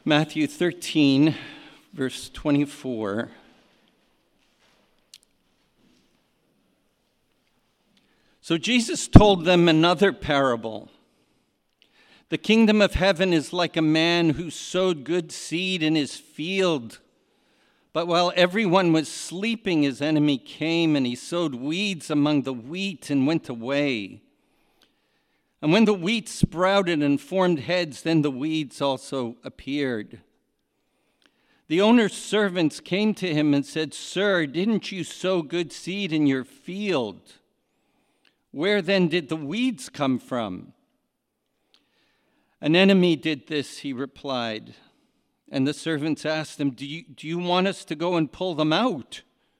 Matthew 13, verse 24. So Jesus told them another parable. The kingdom of heaven is like a man who sowed good seed in his field. But while everyone was sleeping, his enemy came and he sowed weeds among the wheat and went away. And when the wheat sprouted and formed heads, then the weeds also appeared. The owner's servants came to him and said, "Sir, didn't you sow good seed in your field? Where then did the weeds come from?" "An enemy did this," he replied. And the servants asked him, Do you want us to go and pull them out?"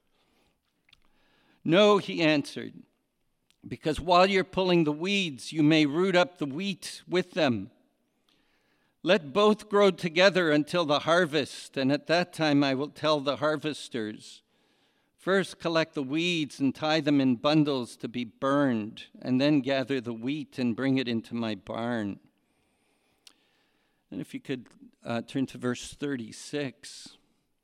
"No," he answered, "because while you're pulling the weeds, you may root up the wheat with them. Let both grow together until the harvest, and at that time I will tell the harvesters, 'First collect the weeds and tie them in bundles to be burned, and then gather the wheat and bring it into my barn.'" And if you could turn to verse 36.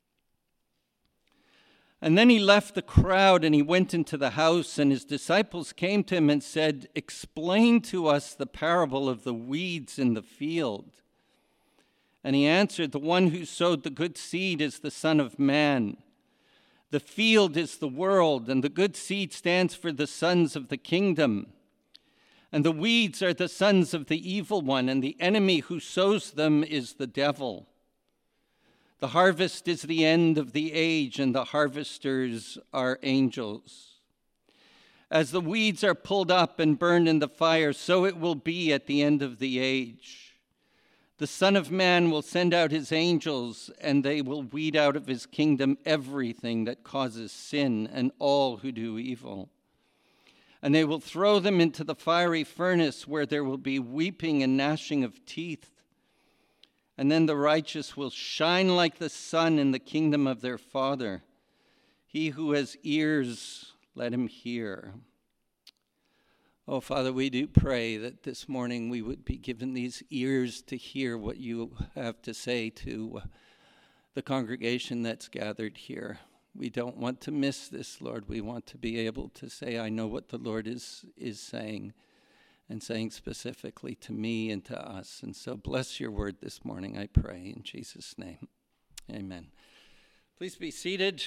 "And then he left the crowd and he went into the house, and his disciples came to him and said, 'Explain to us the parable of the weeds in the field.' And he answered, 'The one who sowed the good seed is the Son of Man. The field is the world, and the good seed stands for the sons of the kingdom. And the weeds are the sons of the evil one, and the enemy who sows them is the devil. The harvest is the end of the age, and the harvesters are angels. As the weeds are pulled up and burned in the fire, so it will be at the end of the age. The Son of Man will send out his angels, and they will weed out of his kingdom everything that causes sin and all who do evil. And they will throw them into the fiery furnace, where there will be weeping and gnashing of teeth. And then the righteous will shine like the sun in the kingdom of their Father. He who has ears, let him hear." Oh, Father, we do pray that this morning we would be given these ears to hear what you have to say to the congregation that's gathered here. We don't want to miss this, Lord. We want to be able to say, "I know what the Lord is saying," and saying specifically to me and to us. And so bless your word this morning, I pray, in Jesus' name. Amen. Please be seated.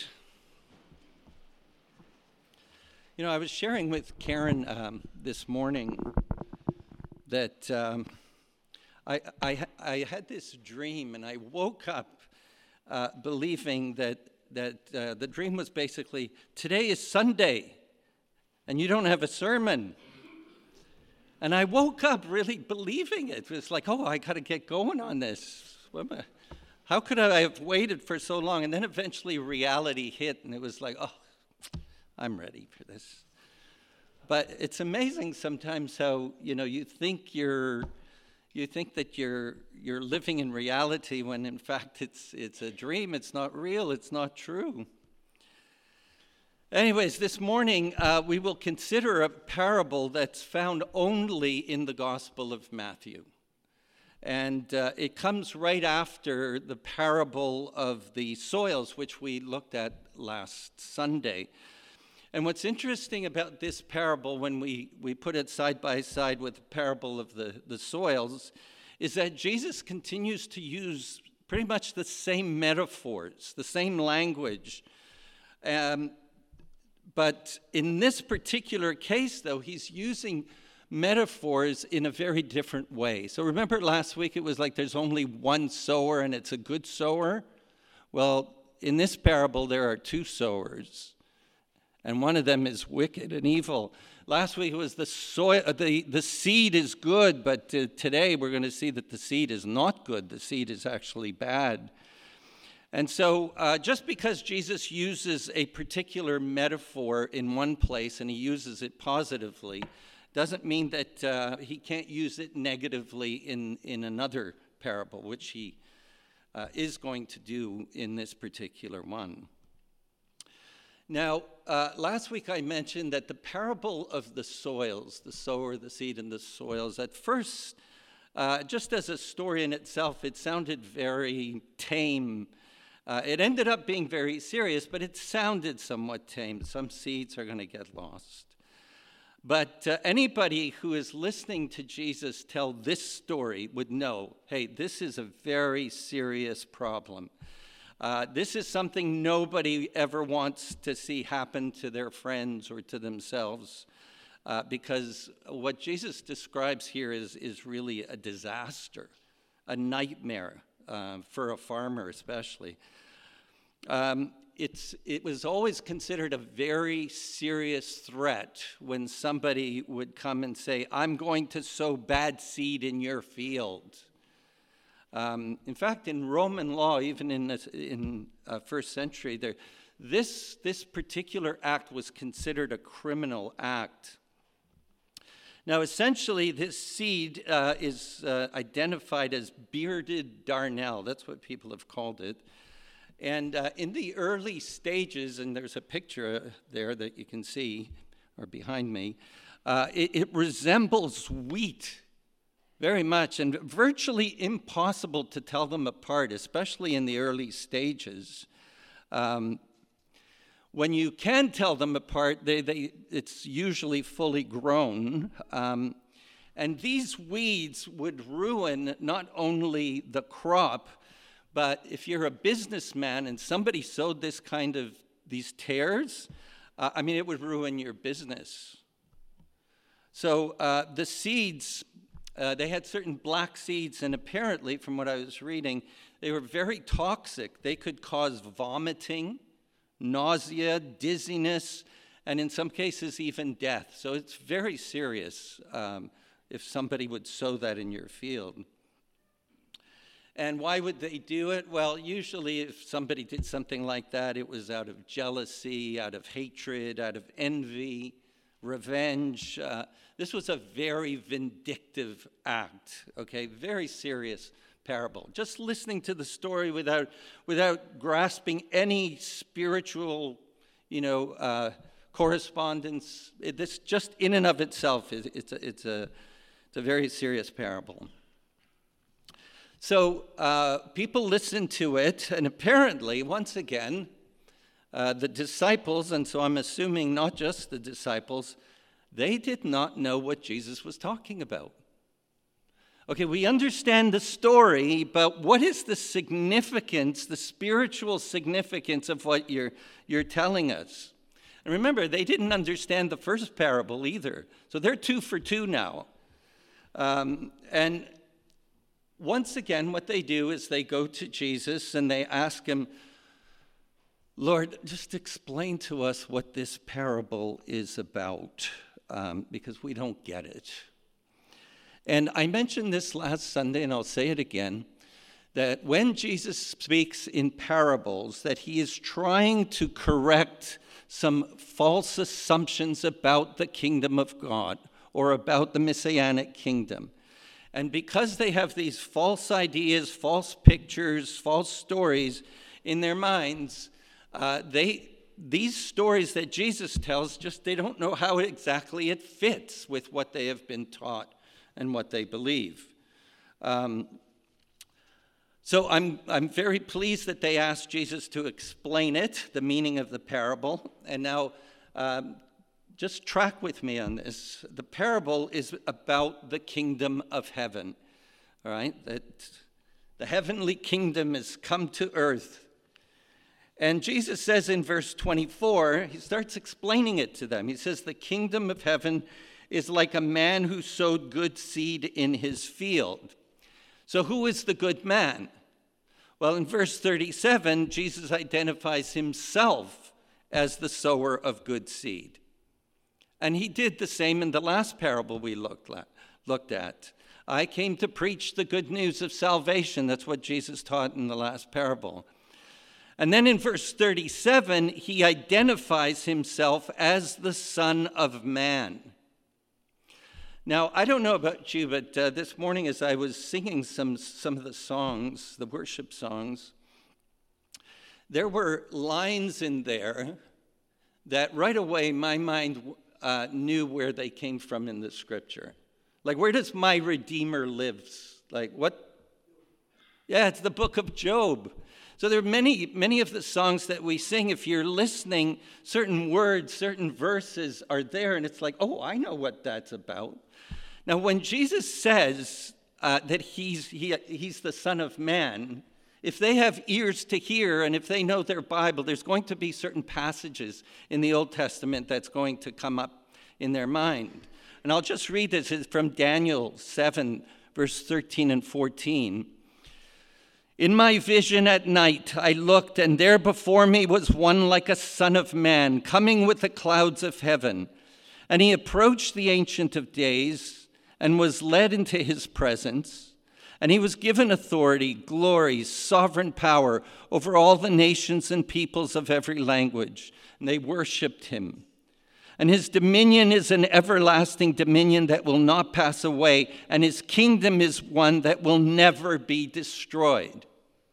You know, I was sharing with Karen this morning that I had this dream, and I woke up believing that the dream was basically, today is Sunday, and you don't have a sermon. And I woke up really believing it. It was like, I got to get going on this. How could I have waited for so long? And then eventually reality hit, and it was like, I'm ready for this. But it's amazing sometimes how, you think that you're living in reality when in fact it's a dream. It's not real. It's not true. Anyways, this morning we will consider a parable that's found only in the Gospel of Matthew. And it comes right after the parable of the soils, which we looked at last Sunday. And what's interesting about this parable, when we put it side by side with the parable of the soils, is that Jesus continues to use pretty much the same metaphors, the same language. But in this particular case, though, he's using metaphors in a very different way. So remember last week it was like there's only one sower and it's a good sower? Well, in this parable there are two sowers. And one of them is wicked and evil. Last week it was the seed is good, but today we're going to see that the seed is not good. The seed is actually bad. And so just because Jesus uses a particular metaphor in one place and he uses it positively, doesn't mean that he can't use it negatively in another parable, which he is going to do in this particular one. Now, last week I mentioned that the parable of the soils, the sower, the seed, and the soils, at first just as a story in itself, it sounded very tame. It ended up being very serious, but it sounded somewhat tame. Some seeds are going to get lost. But anybody who is listening to Jesus tell this story would know, hey, this is a very serious problem. This is something nobody ever wants to see happen to their friends or to themselves, because what Jesus describes here is really a disaster, a nightmare for a farmer especially. It was always considered a very serious threat when somebody would come and say, I'm going to sow bad seed in your field. In fact, in Roman law, even in first century, this particular act was considered a criminal act. Now, essentially, this seed is identified as bearded darnel. That's what people have called it. And in the early stages, and there's a picture there that you can see, or behind me, it resembles wheat very much, and virtually impossible to tell them apart, especially in the early stages. When you can tell them apart, it's usually fully grown. And these weeds would ruin not only the crop, but if you're a businessman and somebody sowed these tares, it would ruin your business. So the seeds, they had certain black seeds, and apparently, from what I was reading, they were very toxic. They could cause vomiting, nausea, dizziness, and in some cases even death. So it's very serious if somebody would sow that in your field. And why would they do it? Well, usually if somebody did something like that, it was out of jealousy, out of hatred, out of envy, revenge. This was a very vindictive act, okay? Very serious parable. Just listening to the story without grasping any spiritual, correspondence, this just in and of itself, it's a very serious parable. So people listened to it, and apparently, once again, the disciples, and so I'm assuming not just the disciples, they did not know what Jesus was talking about. Okay, we understand the story, but what is the significance, the spiritual significance of what you're telling us? And remember, they didn't understand the first parable either, so they're 2 for 2 now. And once again, what they do is they go to Jesus and they ask him, Lord, just explain to us what this parable is about, because we don't get it. And I mentioned this last Sunday, and I'll say it again, that when Jesus speaks in parables, that he is trying to correct some false assumptions about the kingdom of God or about the Messianic kingdom. And because they have these false ideas, false pictures, false stories in their minds, these stories that Jesus tells, they don't know how exactly it fits with what they have been taught and what they believe. So I'm very pleased that they asked Jesus to explain it, the meaning of the parable. And now just track with me on this. The parable is about the kingdom of heaven, all right? That the heavenly kingdom has come to earth. And Jesus says in verse 24, he starts explaining it to them. He says, the kingdom of heaven is like a man who sowed good seed in his field. So who is the good man? Well, in verse 37, Jesus identifies himself as the sower of good seed. And he did the same in the last parable we looked at. I came to preach the good news of salvation. That's what Jesus taught in the last parable. And then in verse 37, he identifies himself as the Son of Man. Now, I don't know about you, but this morning as I was singing some of the songs, the worship songs, there were lines in there that right away my mind knew where they came from in the scripture. Like, where does my Redeemer live? Like, what? Yeah, it's the book of Job. So there are many of the songs that we sing. If you're listening, certain words, certain verses are there, and it's like, oh, I know what that's about. Now, when Jesus says that he's the Son of Man, if they have ears to hear and if they know their Bible, there's going to be certain passages in the Old Testament that's going to come up in their mind. And I'll just read this. It's from Daniel 7, verse 13 and 14. In my vision at night I looked, and there before me was one like a son of man, coming with the clouds of heaven. And he approached the Ancient of Days and was led into his presence. And he was given authority, glory, sovereign power over all the nations and peoples of every language. And they worshiped him. And his dominion is an everlasting dominion that will not pass away, and his kingdom is one that will never be destroyed.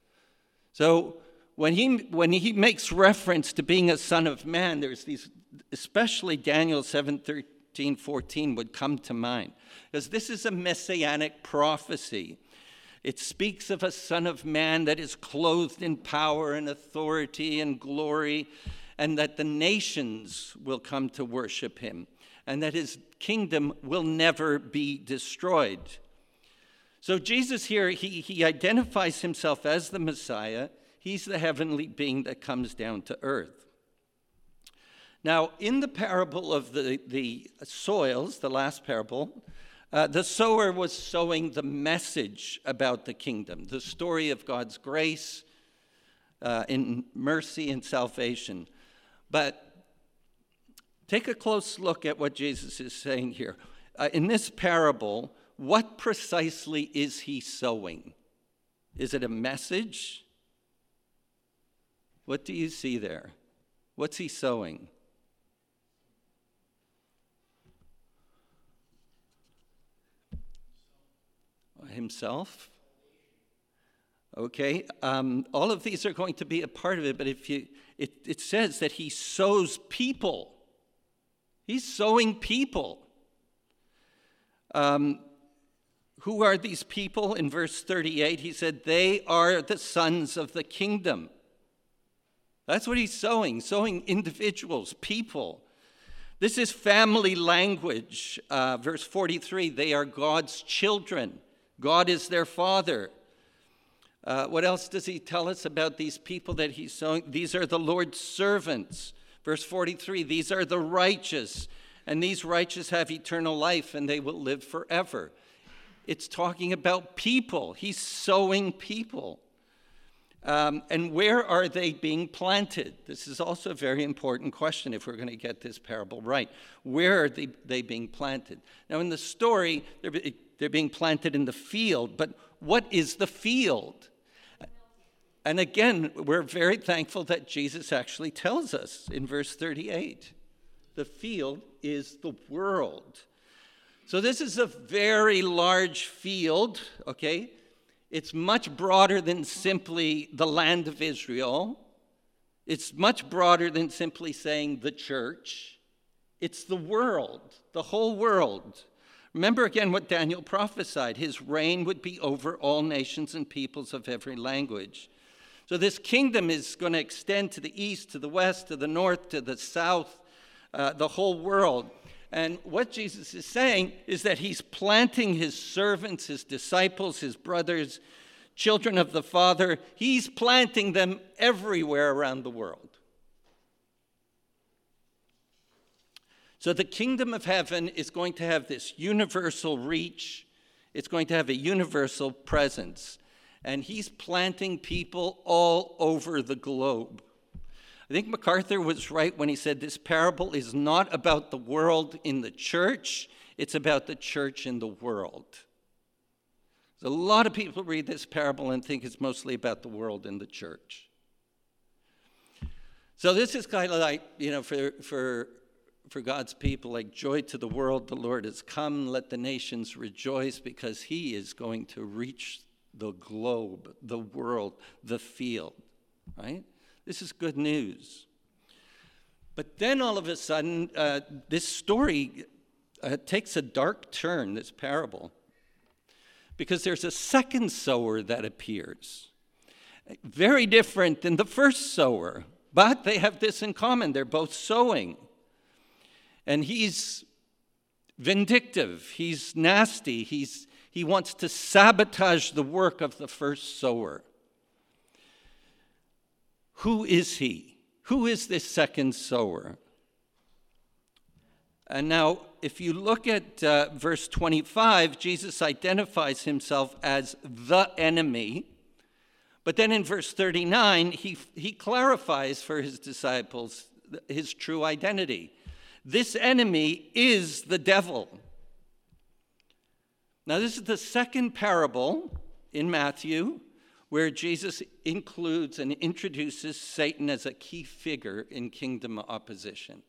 So when he makes reference to being a son of man, there's these, especially Daniel 7:13, 14 would come to mind, because this is a messianic prophecy. It speaks of a son of man that is clothed in power and authority and glory, and that the nations will come to worship him, and that his kingdom will never be destroyed. So Jesus here, he identifies himself as the Messiah. He's the heavenly being that comes down to earth. Now, in the parable of the soils, the last parable, the sower was sowing the message about the kingdom, the story of God's grace in mercy and salvation. But take a close look at what Jesus is saying here. In this parable, what precisely is he sowing? Is it a message? What do you see there? What's he sowing? Himself? Okay, all of these are going to be a part of it, but it says that he sows people. He's sowing people. Who are these people? In verse 38, he said, they are the sons of the kingdom. That's what he's sowing individuals, people. This is family language. Verse 43, they are God's children. God is their father. What else does he tell us about these people that he's sowing? These are the Lord's servants. Verse 43, these are the righteous, and these righteous have eternal life, and they will live forever. It's talking about people. He's sowing people. And where are they being planted? This is also a very important question if we're going to get this parable right. Where are they being planted? Now, in the story, they're being planted in the field, but what is the field? And again, we're very thankful that Jesus actually tells us in verse 38. The field is the world. So this is a very large field, okay? It's much broader than simply the land of Israel. It's much broader than simply saying the church. It's the world, the whole world. Remember again what Daniel prophesied. His reign would be over all nations and peoples of every language. So this kingdom is going to extend to the east, to the west, to the north, to the south, the whole world. And what Jesus is saying is that he's planting his servants, his disciples, his brothers, children of the Father. He's planting them everywhere around the world. So the kingdom of heaven is going to have this universal reach. It's going to have a universal presence. And he's planting people all over the globe. I think MacArthur was right when he said this parable is not about the world in the church, it's about the church in the world. So a lot of people read this parable and think it's mostly about the world and the church. So this is kind of like, for God's people, like joy to the world, the Lord has come, let the nations rejoice, because he is going to reach the globe, the world, the field, right? This is good news. But then all of a sudden, this story takes a dark turn, this parable, because there's a second sower that appears. Very different than the first sower, but they have this in common. They're both sowing. And he's vindictive, he's nasty, he wants to sabotage the work of the first sower. Who is he? Who is this second sower? And now, if you look at verse 25, Jesus identifies himself as the enemy. But then in verse 39, he clarifies for his disciples his true identity. This enemy is the devil. Now, this is the second parable in Matthew where Jesus includes and introduces Satan as a key figure in kingdom opposition.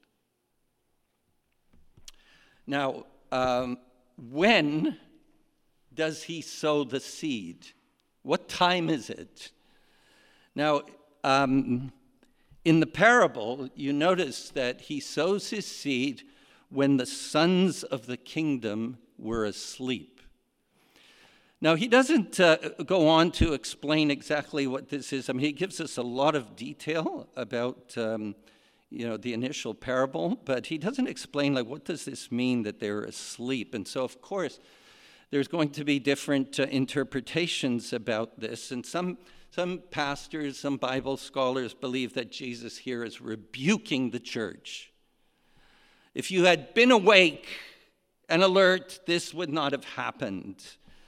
Now, when does he sow the seed? What time is it? Now, in the parable, you notice that he sows his seed when the sons of the kingdom were asleep. Now, he doesn't go on to explain exactly what this is. I mean, he gives us a lot of detail about, the initial parable, but he doesn't explain, what does this mean that they're asleep? And so, of course, there's going to be different interpretations about this, and some pastors, some Bible scholars believe that Jesus here is rebuking the church. If you had been awake and alert, this would not have happened.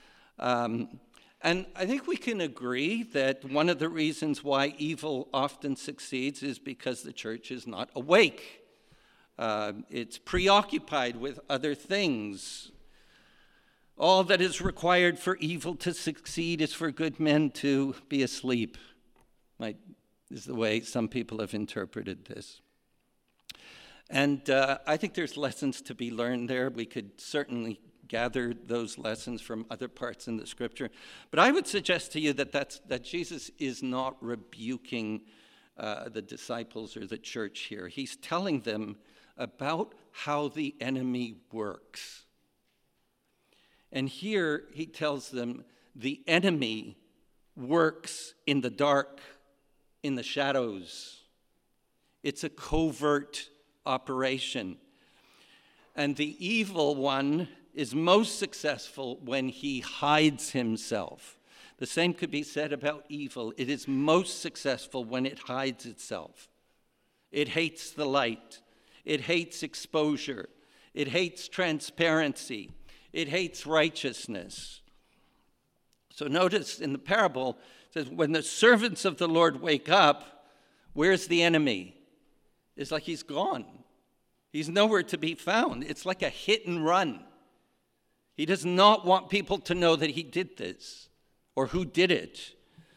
And I think we can agree that one of the reasons why evil often succeeds is because the church is not awake. It's preoccupied with other things. All that is required for evil to succeed is for good men to be asleep, is the way some people have interpreted this. And I think there's lessons to be learned there. We could certainly gather those lessons from other parts in the scripture. But I would suggest to you that Jesus is not rebuking the disciples or the church here. He's telling them about how the enemy works. And here he tells them the enemy works in the dark, in the shadows. It's a covert operation. And the evil one is most successful when he hides himself. The same could be said about evil. It is most successful when it hides itself. It hates the light. It hates exposure. It hates transparency. It hates righteousness. So notice in the parable, it says, when the servants of the Lord wake up, where's the enemy? It's like he's gone. He's nowhere to be found. It's like a hit and run. He does not want people to know that he did this or who did it.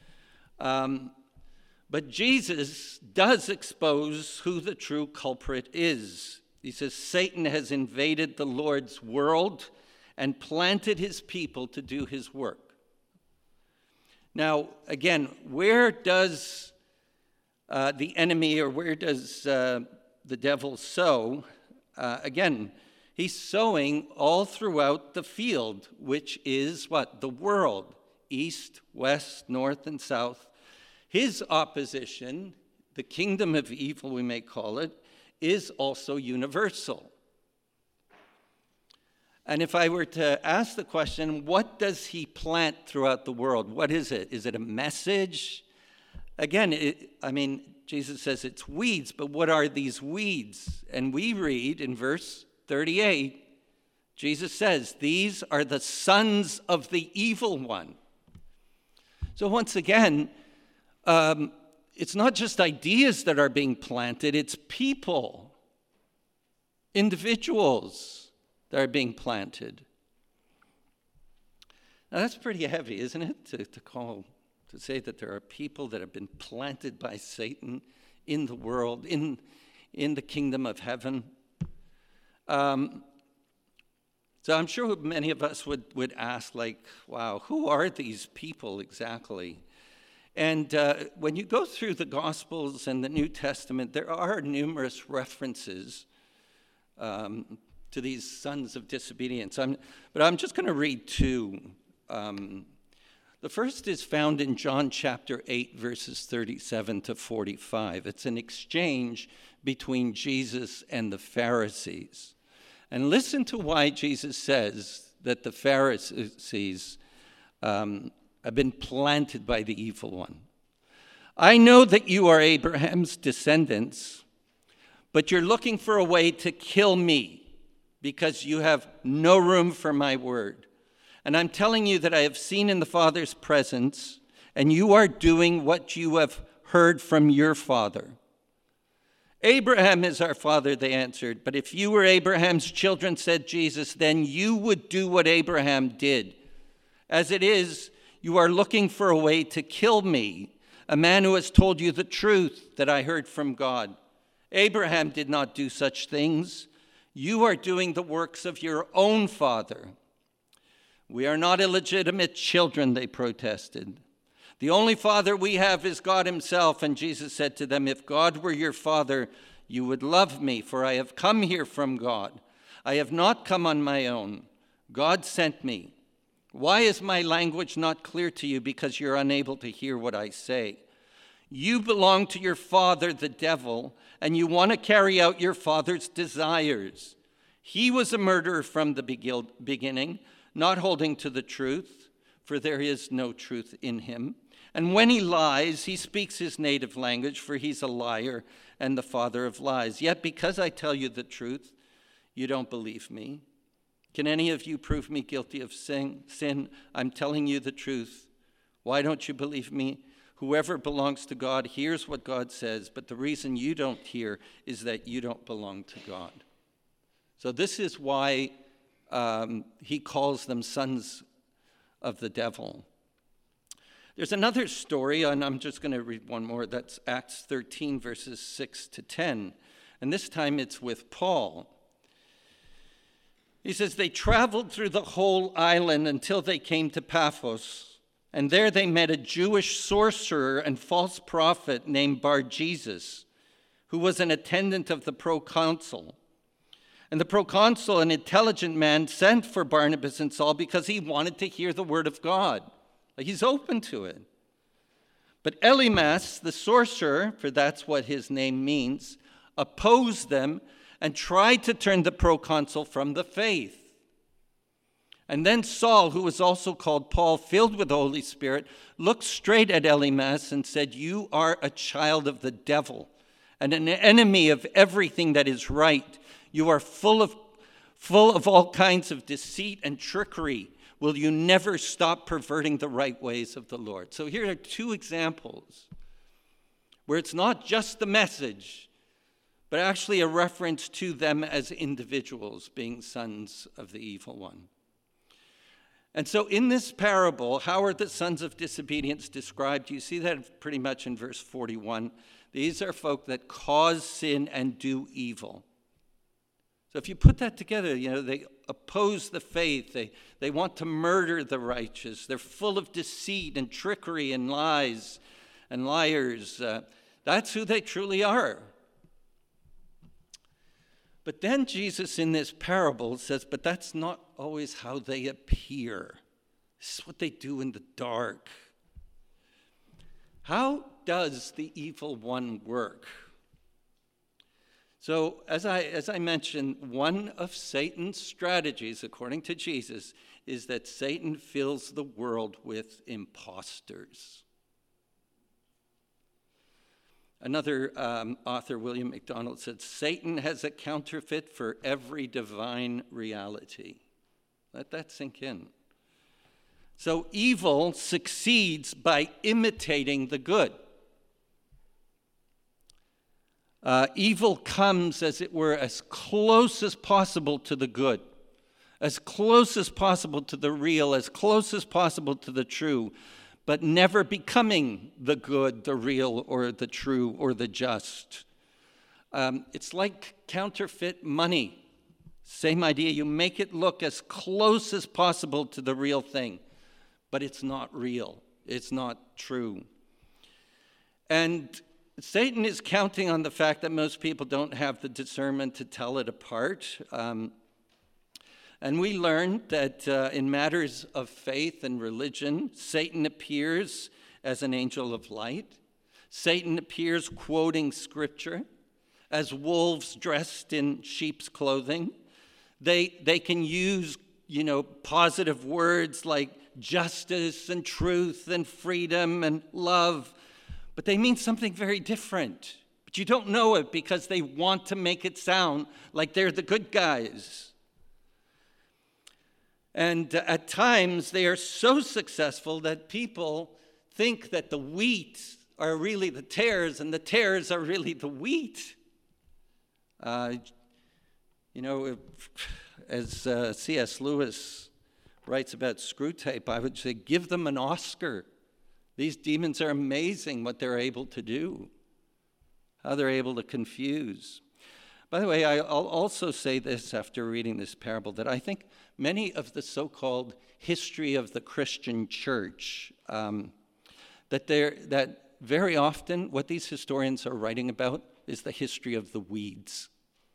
But Jesus does expose who the true culprit is. He says, Satan has invaded the Lord's world and planted his people to do his work. Now, again, where does the enemy or where does the devil sow? Again, he's sowing all throughout the field, which is what? The world, east, west, north, and south. His opposition, the kingdom of evil, we may call it, is also universal. And if I were to ask the question, what does he plant throughout the world? What is it? Is it a message? Again, Jesus says it's weeds, but what are these weeds? And we read in verse 38, Jesus says, these are the sons of the evil one. So once again, it's not just ideas that are being planted, it's people, individuals that are being planted. Now that's pretty heavy, isn't it? To say that there are people that have been planted by Satan in the world, in the kingdom of heaven. So I'm sure many of us would ask, wow, who are these people exactly? And when you go through the Gospels and the New Testament, there are numerous references to these sons of disobedience. But I'm just going to read two. The first is found in John chapter 8, verses 37 to 45. It's an exchange between Jesus and the Pharisees. And listen to why Jesus says that the Pharisees have been planted by the evil one. I know that you are Abraham's descendants, but you're looking for a way to kill me because you have no room for my word. And I'm telling you that I have seen in the Father's presence, and you are doing what you have heard from your father. Abraham is our father, they answered. But if you were Abraham's children, said Jesus, then you would do what Abraham did. As it is, you are looking for a way to kill me, a man who has told you the truth that I heard from God. Abraham did not do such things. You are doing the works of your own father. We are not illegitimate children, they protested. The only father we have is God himself. And Jesus said to them, if God were your father, you would love me, for I have come here from God. I have not come on my own. God sent me. Why is my language not clear to you? Because you're unable to hear what I say. You belong to your father, the devil, and you want to carry out your father's desires. He was a murderer from the beginning, not holding to the truth, for there is no truth in him. And when he lies, he speaks his native language, for he's a liar and the father of lies. Yet because I tell you the truth, you don't believe me. Can any of you prove me guilty of sin? I'm telling you the truth. Why don't you believe me? Whoever belongs to God hears what God says, but the reason you don't hear is that you don't belong to God. So this is why he calls them sons of the devil. There's another story, and I'm just going to read one more. That's Acts 13, verses 6 to 10. And this time it's with Paul. He says, they traveled through the whole island until they came to Paphos. And there they met a Jewish sorcerer and false prophet named Bar-Jesus, who was an attendant of the proconsul. And the proconsul, an intelligent man, sent for Barnabas and Saul because he wanted to hear the word of God. He's open to it. But Elymas, the sorcerer, for that's what his name means, opposed them and tried to turn the proconsul from the faith. And then Saul, who was also called Paul, filled with the Holy Spirit, looked straight at Elymas and said, you are a child of the devil and an enemy of everything that is right. You are full of all kinds of deceit and trickery. Will you never stop perverting the right ways of the Lord? So here are two examples where it's not just the message, but actually a reference to them as individuals being sons of the evil one. And so in this parable, how are the sons of disobedience described? You see that pretty much in verse 41. These are folk that cause sin and do evil. So if you put that together, they oppose the faith. They want to murder the righteous. They're full of deceit and trickery and lies and liars. That's who they truly are. But then Jesus in this parable says, but that's not always how they appear. This is what they do in the dark. How does the evil one work? So as I mentioned, one of Satan's strategies, according to Jesus, is that Satan fills the world with imposters. Another author, William MacDonald, said, Satan has a counterfeit for every divine reality. Let that sink in. So evil succeeds by imitating the good. Evil comes, as it were, as close as possible to the good, as close as possible to the real, as close as possible to the true, but never becoming the good, the real, or the true, or the just. It's like counterfeit money. Same idea. You make it look as close as possible to the real thing, but it's not real. It's not true. And Satan is counting on the fact that most people don't have the discernment to tell it apart. And we learned that in matters of faith and religion, Satan appears as an angel of light. Satan appears quoting scripture as wolves dressed in sheep's clothing. They can use, positive words like justice and truth and freedom and love, but they mean something very different. But you don't know it because they want to make it sound like they're the good guys. And at times, they are so successful that people think that the wheat are really the tares and the tares are really the wheat. As C.S. Lewis writes about Screwtape, I would say, give them an Oscar. These demons are amazing what they're able to do, how they're able to confuse. By the way, I'll also say this after reading this parable, that I think many of the so-called history of the Christian church, that very often what these historians are writing about is the history of the weeds.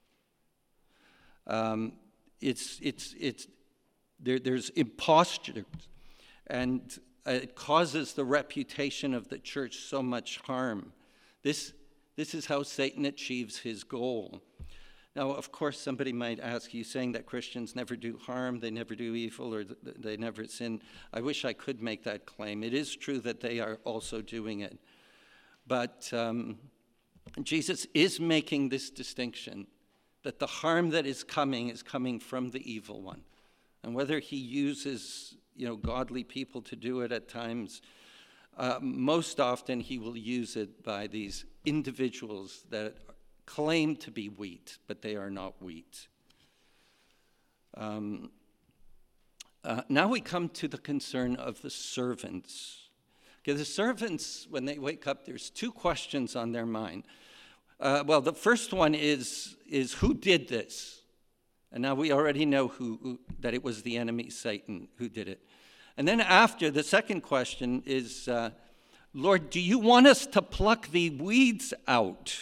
There's imposture, and it causes the reputation of the church so much harm. This is how Satan achieves his goal. Now, of course, somebody might ask, you saying that Christians never do harm, they never do evil, or they never sin? I wish I could make that claim. It is true that they are also doing it. But Jesus is making this distinction, that the harm that is coming from the evil one. And whether he uses, godly people to do it at times, most often he will use it by these individuals that claim to be wheat, but they are not wheat. Now we come to the concern of the servants. Okay, the servants, when they wake up, there's two questions on their mind. The first one is who did this? And now we already know that it was the enemy, Satan, who did it. And then after, the second question is, Lord, do you want us to pluck the weeds out?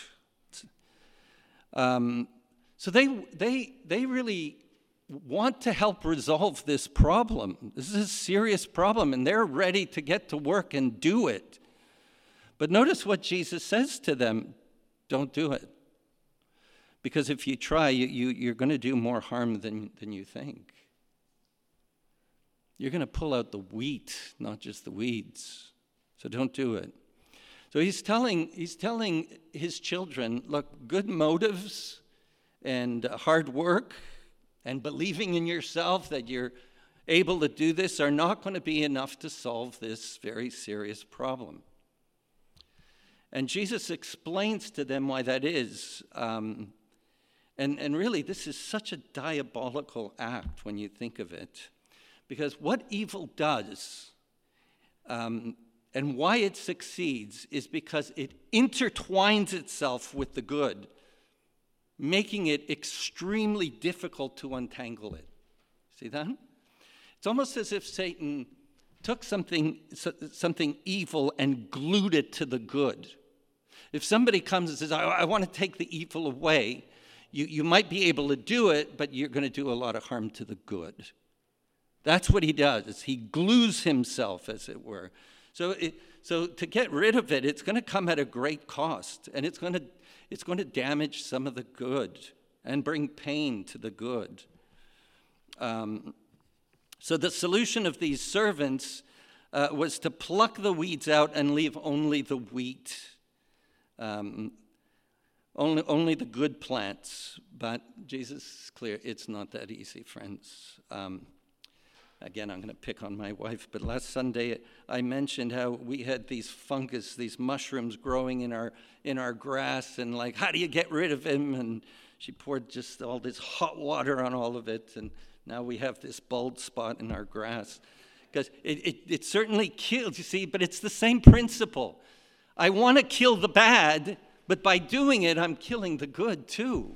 So they really want to help resolve this problem. This is a serious problem, and they're ready to get to work and do it. But notice what Jesus says to them: don't do it. Because if you try, you're going to do more harm than you think. You're going to pull out the wheat, not just the weeds. So don't do it. So he's telling his children, look, good motives and hard work and believing in yourself that you're able to do this are not going to be enough to solve this very serious problem. And Jesus explains to them why that is. And really, this is such a diabolical act when you think of it. Because what evil does, and why it succeeds, is because it intertwines itself with the good, making it extremely difficult to untangle it. See that? It's almost as if Satan took something evil and glued it to the good. If somebody comes and says, I want to take the evil away, you might be able to do it, but you're going to do a lot of harm to the good. That's what he does. He glues himself, as it were. So to get rid of it, it's going to come at a great cost, and it's going to damage some of the good and bring pain to the good. So the solution of these servants was to pluck the weeds out and leave only the wheat, only the good plants. But Jesus is clear, it's not that easy, friends. Again, I'm going to pick on my wife, but last Sunday I mentioned how we had these mushrooms growing in our grass, and like, how do you get rid of them? And she poured just all this hot water on all of it, and now we have this bald spot in our grass. Because it certainly kills, you see, but it's the same principle. I want to kill the bad, but by doing it, I'm killing the good too.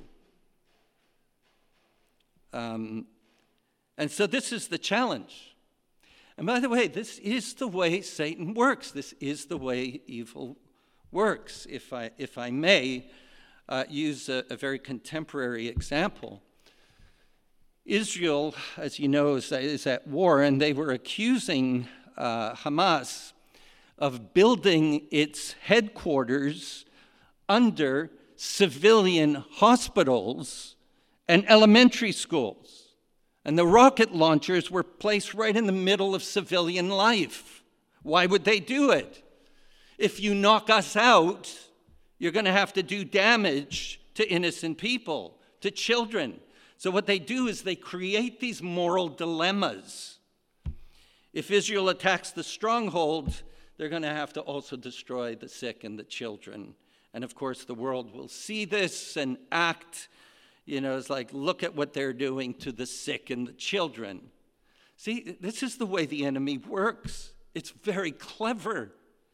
And so this is the challenge. And by the way, this is the way Satan works. This is the way evil works. If I may use a very contemporary example. Israel, as you know, is at war, and they were accusing Hamas of building its headquarters under civilian hospitals and elementary schools. And the rocket launchers were placed right in the middle of civilian life. Why would they do it? If you knock us out, you're going to have to do damage to innocent people, to children. So what they do is they create these moral dilemmas. If Israel attacks the stronghold, they're going to have to also destroy the sick and the children. And of course, the world will see this and act, it's like, look at what they're doing to the sick and the children. See, this is the way the enemy works. It's very clever.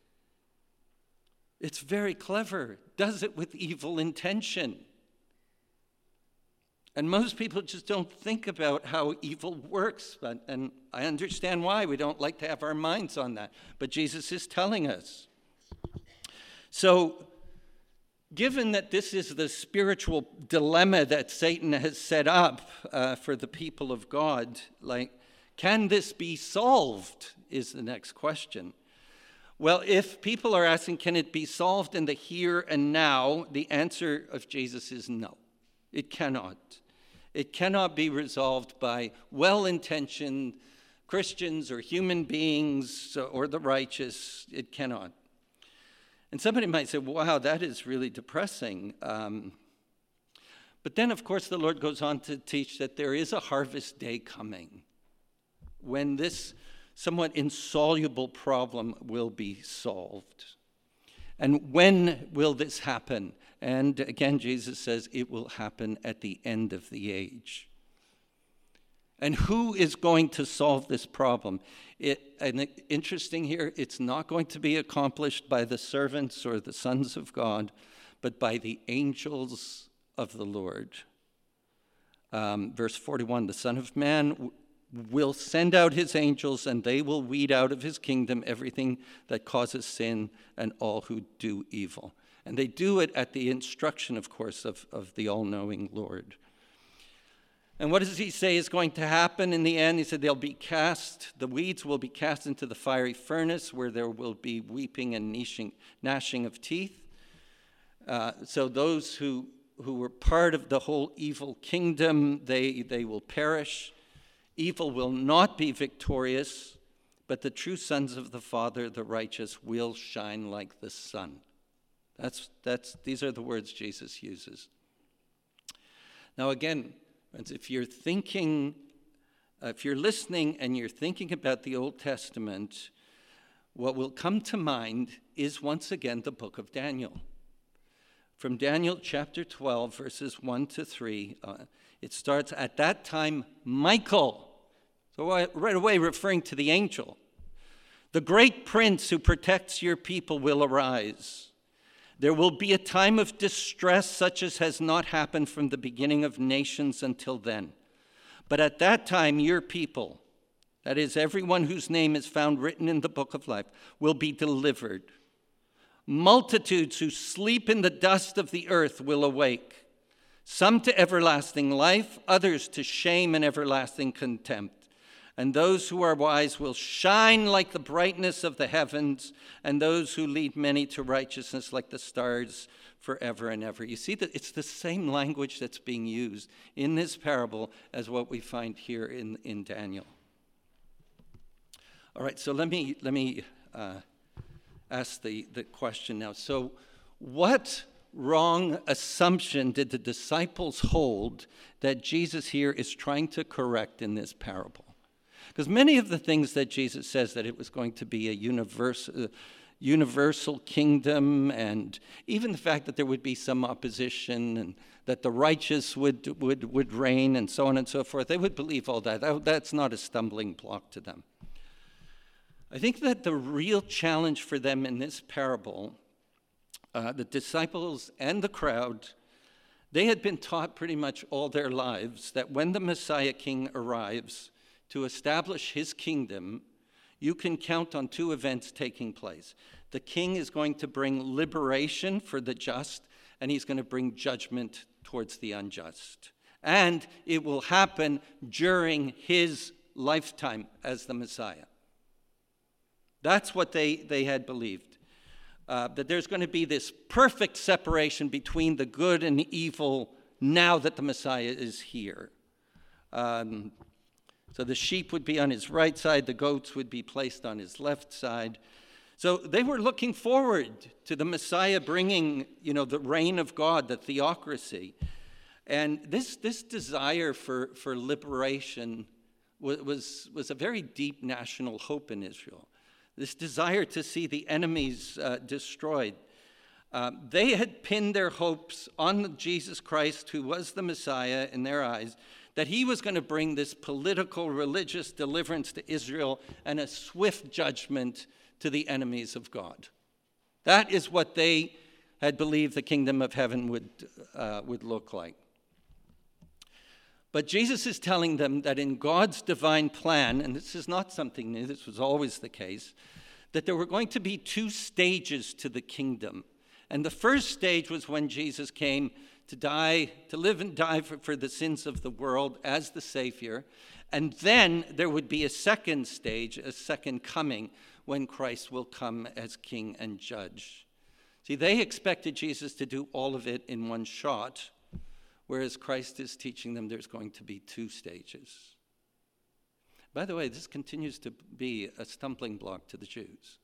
It's very clever. Does it with evil intention. And most people just don't think about how evil works. And I understand why. We don't like to have our minds on that. But Jesus is telling us. So, given that this is the spiritual dilemma that Satan has set up for the people of God, can this be solved is the next question. Well, if people are asking, can it be solved in the here and now, the answer of Jesus is no. It cannot. It cannot be resolved by well-intentioned Christians or human beings or the righteous. It cannot. And somebody might say, wow, that is really depressing. But then, of course, the Lord goes on to teach that there is a harvest day coming when this somewhat insoluble problem will be solved. And when will this happen? And again, Jesus says it will happen at the end of the age. And who is going to solve this problem? And interesting here, it's not going to be accomplished by the servants or the sons of God, but by the angels of the Lord. Verse 41, the Son of Man will send out his angels, and they will weed out of his kingdom everything that causes sin and all who do evil. And they do it at the instruction, of course, of the all-knowing Lord. And what does he say is going to happen in the end? He said the weeds will be cast into the fiery furnace where there will be weeping and gnashing of teeth. So those who were part of the whole evil kingdom, they will perish. Evil will not be victorious, but the true sons of the Father, the righteous, will shine like the sun. These are the words Jesus uses. Now again, if you're listening and you're thinking about the Old Testament, what will come to mind is once again the book of Daniel. From Daniel chapter 12, verses 1 to 3, it starts, at that time, Michael, so right away referring to the angel, the great prince who protects your people will arise. There will be a time of distress such as has not happened from the beginning of nations until then. But at that time, your people, that is, everyone whose name is found written in the book of life, will be delivered. Multitudes who sleep in the dust of the earth will awake, some to everlasting life, others to shame and everlasting contempt. And those who are wise will shine like the brightness of the heavens, and those who lead many to righteousness like the stars forever and ever. You see that it's the same language that's being used in this parable as what we find here in Daniel. All right, so let me ask the question now. So what wrong assumption did the disciples hold that Jesus here is trying to correct in this parable? Because many of the things that Jesus says, that it was going to be a universal kingdom, and even the fact that there would be some opposition and that the righteous would reign and so on and so forth, they would believe all that. That's not a stumbling block to them. I think that the real challenge for them in this parable, the disciples and the crowd, they had been taught pretty much all their lives that when the Messiah King arrives to establish his kingdom, you can count on two events taking place. The king is going to bring liberation for the just, and he's going to bring judgment towards the unjust. And it will happen during his lifetime as the Messiah. That's what they had believed. That there's going to be this perfect separation between the good and the evil now that the Messiah is here. So the sheep would be on his right side, the goats would be placed on his left side. So they were looking forward to the Messiah bringing, the reign of God, the theocracy. And this desire for liberation was a very deep national hope in Israel. This desire to see the enemies destroyed. They had pinned their hopes on Jesus Christ, who was the Messiah in their eyes, that he was going to bring this political, religious deliverance to Israel and a swift judgment to the enemies of God. That is what they had believed the kingdom of heaven would look like. But Jesus is telling them that in God's divine plan, and this is not something new, this was always the case, that there were going to be two stages to the kingdom. And the first stage was when Jesus came to die, to live and die for the sins of the world as the Savior. And then there would be a second stage, a second coming, when Christ will come as King and Judge. See, they expected Jesus to do all of it in one shot, whereas Christ is teaching them there's going to be two stages. By the way, this continues to be a stumbling block to the Jews.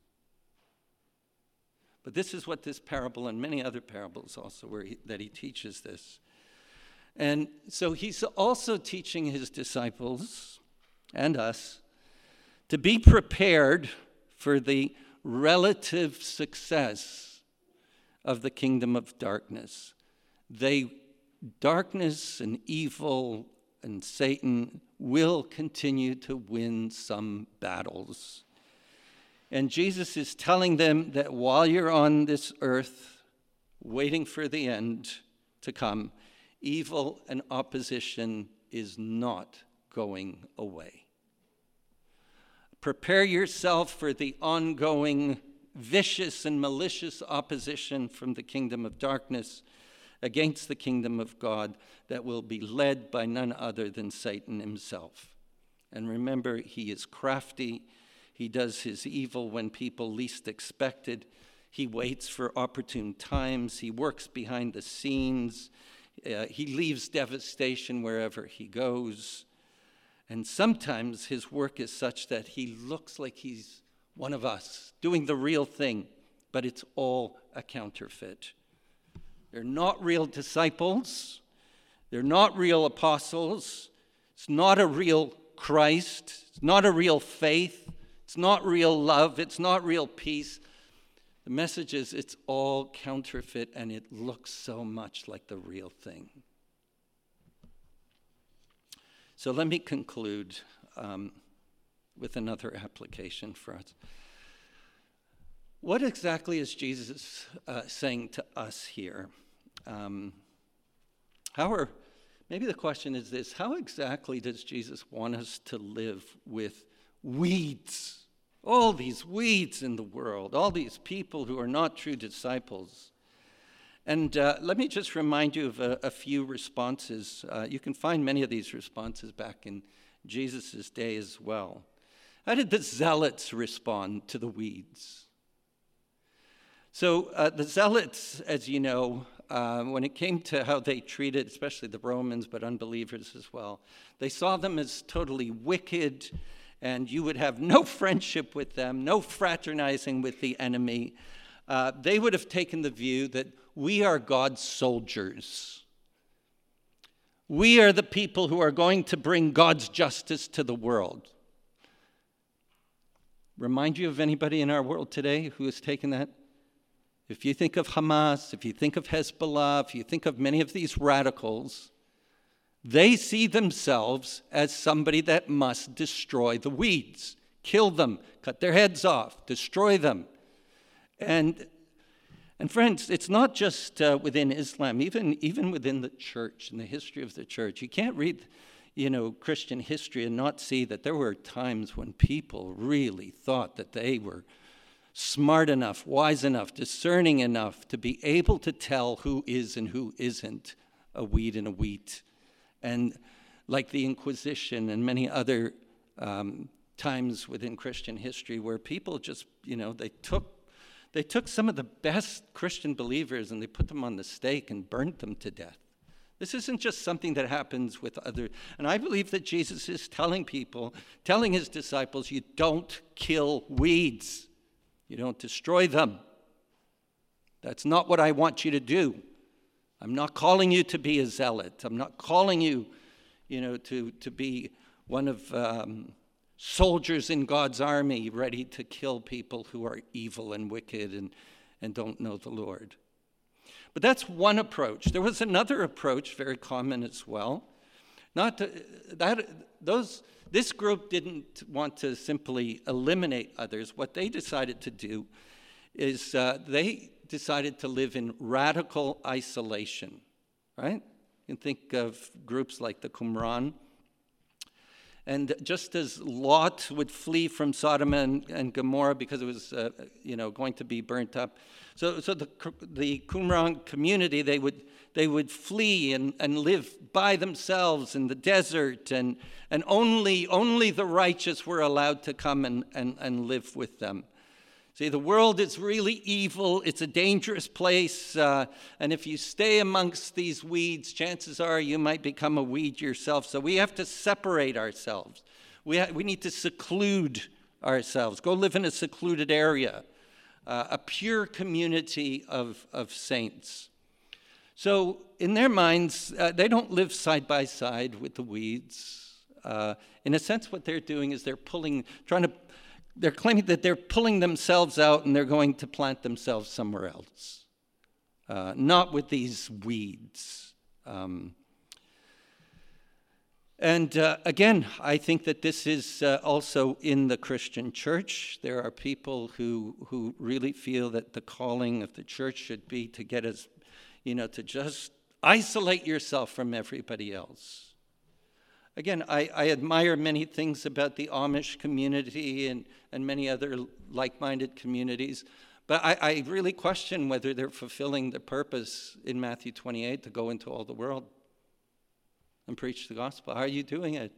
But this is what this parable and many other parables also that he teaches this. And so he's also teaching his disciples and us to be prepared for the relative success of the kingdom of darkness. Darkness and evil and Satan will continue to win some battles. And Jesus is telling them that while you're on this earth, waiting for the end to come, evil and opposition is not going away. Prepare yourself for the ongoing vicious and malicious opposition from the kingdom of darkness against the kingdom of God that will be led by none other than Satan himself. And remember, he is crafty. He does his evil when people least expect it. He waits for opportune times. He works behind the scenes. He leaves devastation wherever he goes. And sometimes his work is such that he looks like he's one of us, doing the real thing, but it's all a counterfeit. They're not real disciples. They're not real apostles. It's not a real Christ. It's not a real faith. It's not real love. It's not real peace. The message is it's all counterfeit, and it looks so much like the real thing. So let me conclude with another application for us. What exactly is Jesus saying to us here? Maybe the question is this: how exactly does Jesus want us to live with weeds? All these weeds in the world, all these people who are not true disciples. And let me just remind you of a few responses. You can find many of these responses back in Jesus' day as well. How did the zealots respond to the weeds? So the zealots, as you know, when it came to how they treated, especially the Romans, but unbelievers as well, they saw them as totally wicked, and you would have no friendship with them, no fraternizing with the enemy. They would have taken the view that we are God's soldiers. We are the people who are going to bring God's justice to the world. Remind you of anybody in our world today who has taken that? If you think of Hamas, if you think of Hezbollah, if you think of many of these radicals, they see themselves as somebody that must destroy the weeds, kill them, cut their heads off, destroy them. And friends, it's not just within Islam, even within the church, in the history of the church. You can't read, Christian history and not see that there were times when people really thought that they were smart enough, wise enough, discerning enough to be able to tell who is and who isn't a weed and a wheat. And like the Inquisition and many other times within Christian history where people just, they took some of the best Christian believers and they put them on the stake and burnt them to death. This isn't just something that happens with other. And I believe that Jesus is telling his disciples, you don't kill weeds. You don't destroy them. That's not what I want you to do. I'm not calling you to be a zealot. I'm not calling you, to be one of soldiers in God's army ready to kill people who are evil and wicked and don't know the Lord. But that's one approach. There was another approach, very common as well. This group didn't want to simply eliminate others. What they decided to do is they decided to live in radical isolation, right? You can think of groups like the Qumran. And just as Lot would flee from Sodom and Gomorrah because it was, going to be burnt up, so the Qumran community, they would flee and live by themselves in the desert, and only the righteous were allowed to come and live with them. See, the world is really evil. It's a dangerous place. And if you stay amongst these weeds, chances are you might become a weed yourself. So we have to separate ourselves. We need to seclude ourselves. Go live in a secluded area, a pure community of saints. So in their minds, they don't live side by side with the weeds. In a sense, what they're doing is they're claiming that they're pulling themselves out and they're going to plant themselves somewhere else, not with these weeds. Again, I think that this is also in the Christian church. There are people who really feel that the calling of the church should be to get us, to just isolate yourself from everybody else. Again, I admire many things about the Amish community and many other like-minded communities, but I really question whether they're fulfilling the purpose in Matthew 28 to go into all the world and preach the gospel. How are you doing it?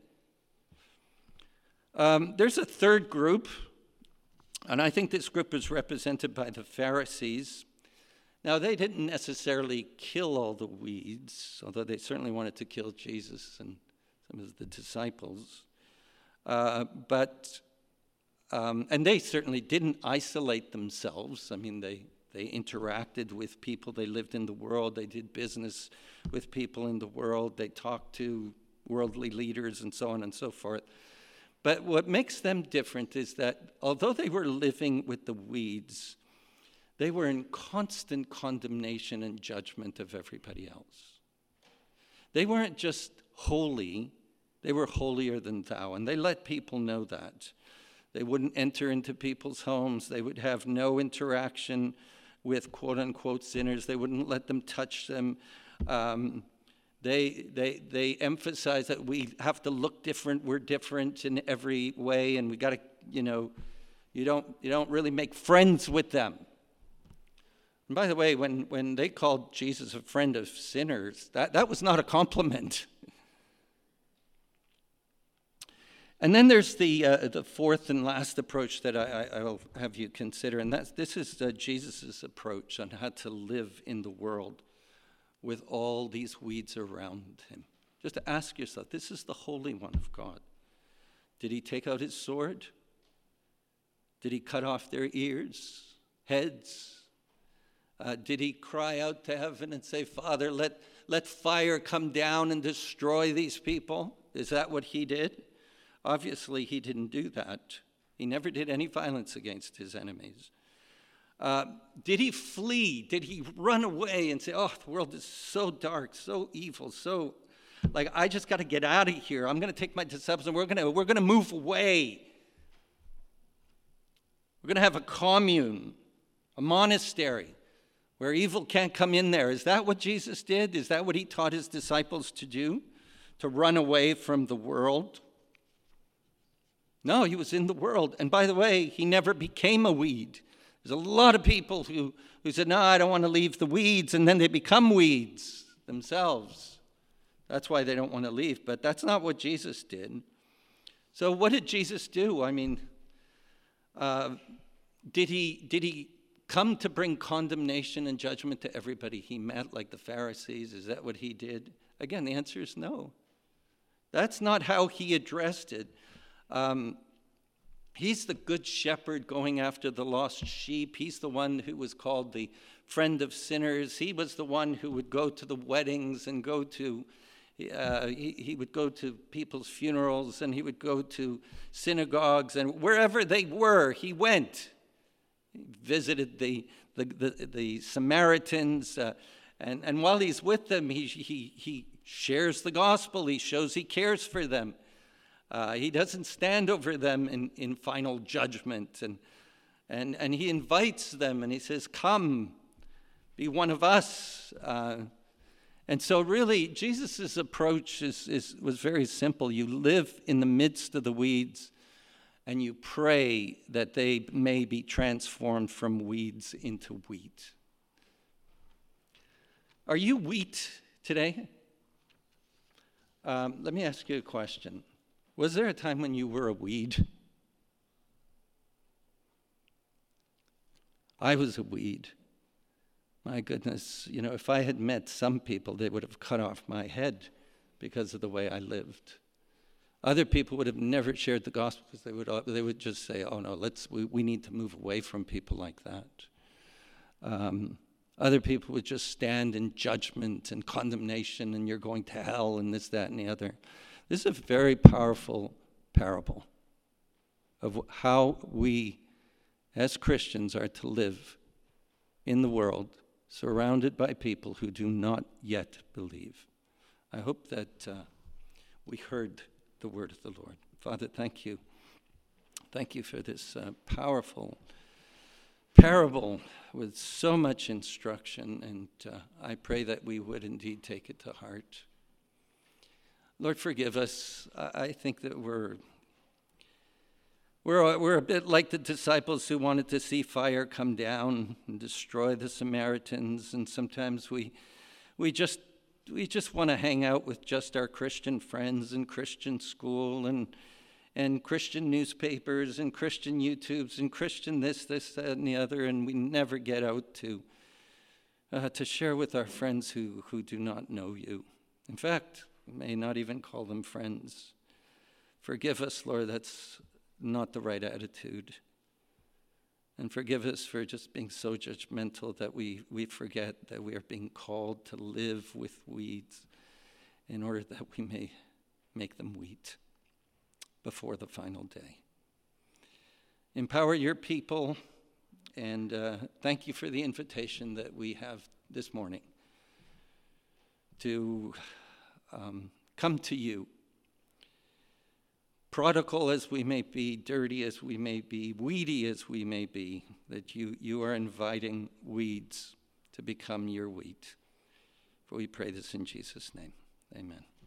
There's a third group, and I think this group is represented by the Pharisees. Now, they didn't necessarily kill all the weeds, although they certainly wanted to kill Jesus and some of the disciples, and they certainly didn't isolate themselves. I mean, they interacted with people. They lived in the world. They did business with people in the world. They talked to worldly leaders and so on and so forth. But what makes them different is that although they were living with the weeds, they were in constant condemnation and judgment of everybody else. They weren't just holy. They were holier than thou, and they let people know that. They wouldn't enter into people's homes. They would have no interaction with quote-unquote sinners. They wouldn't let them touch them. They emphasize that we have to look different. We're different in every way, and we got to, you don't really make friends with them. And by the way, when they called Jesus a friend of sinners, that was not a compliment. And then there's the fourth and last approach that I will have you consider, and this is Jesus' approach on how to live in the world with all these weeds around him. Just to ask yourself, this is the Holy One of God. Did he take out his sword? Did he cut off their ears, heads? Did he cry out to heaven and say, Father, let fire come down and destroy these people? Is that what he did? Obviously, he didn't do that. He never did any violence against his enemies. Did he flee? Did he run away and say, oh, the world is so dark, so evil, so, I just got to get out of here. I'm going to take my disciples and we're going to move away. We're going to have a commune, a monastery, where evil can't come in there. Is that what Jesus did? Is that what he taught his disciples to do? To run away from the world? No, he was in the world. And by the way, he never became a weed. There's a lot of people who said, no, I don't want to leave the weeds, and then they become weeds themselves. That's why they don't want to leave. But that's not what Jesus did. So what did Jesus do? I mean, did he come to bring condemnation and judgment to everybody he met, like the Pharisees? Is that what he did? Again, the answer is no. That's not how he addressed it. He's the good shepherd going after the lost sheep. He's the one who was called the friend of sinners. He was the one who would go to the weddings and go to, he would go to people's funerals, and he would go to synagogues, and wherever they were, he went. He visited the Samaritans, and while he's with them, he shares the gospel. He shows he cares for them. He doesn't stand over them in final judgment, and he invites them, and he says, "Come, be one of us." And so really, Jesus' approach was very simple. You live in the midst of the weeds, and you pray that they may be transformed from weeds into wheat. Are you wheat today? Let me ask you a question. Was there a time when you were a weed? I was a weed. My goodness, if I had met some people, they would have cut off my head because of the way I lived. Other people would have never shared the gospel because they would just say, "Oh no, we need to move away from people like that." Other people would just stand in judgment and condemnation, and you're going to hell, and this, that, and the other. This is a very powerful parable of how we, as Christians, are to live in the world, surrounded by people who do not yet believe. I hope that we heard the word of the Lord. Father, thank you. Thank you for this powerful parable with so much instruction, and I pray that we would indeed take it to heart. Lord, forgive us. I think that we're a bit like the disciples who wanted to see fire come down and destroy the Samaritans, and sometimes we just want to hang out with just our Christian friends and Christian school and Christian newspapers and Christian YouTubes and Christian this, that, and the other, and we never get out to share with our friends who do not know you. In fact, we may not even call them friends. Forgive us, Lord, that's not the right attitude. And forgive us for just being so judgmental that we forget that we are being called to live with weeds in order that we may make them wheat before the final day. Empower your people, and thank you for the invitation that we have this morning to come to you. Prodigal as we may be, dirty as we may be, weedy as we may be, that you are inviting weeds to become your wheat. For we pray this in Jesus' name. Amen.